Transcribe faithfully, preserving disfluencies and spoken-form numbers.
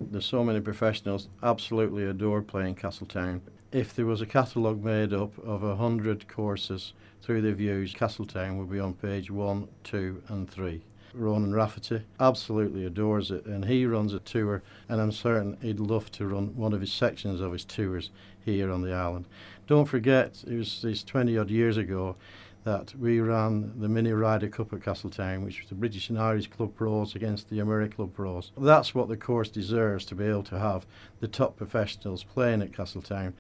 there's so many professionals absolutely adore playing Castletown. If there was a catalogue made up of a hundred courses through the views, Castletown would be on page one, two and three. Ronan Rafferty absolutely adores it, and he runs a tour, and I'm certain he'd love to run one of his sections of his tours here on the island. Don't forget, it was these twenty odd years ago that we ran the Mini Ryder Cup at Castletown, which was the British and Irish Club Pros against the American Club Pros. That's what the course deserves, to be able to have the top professionals playing at Castletown,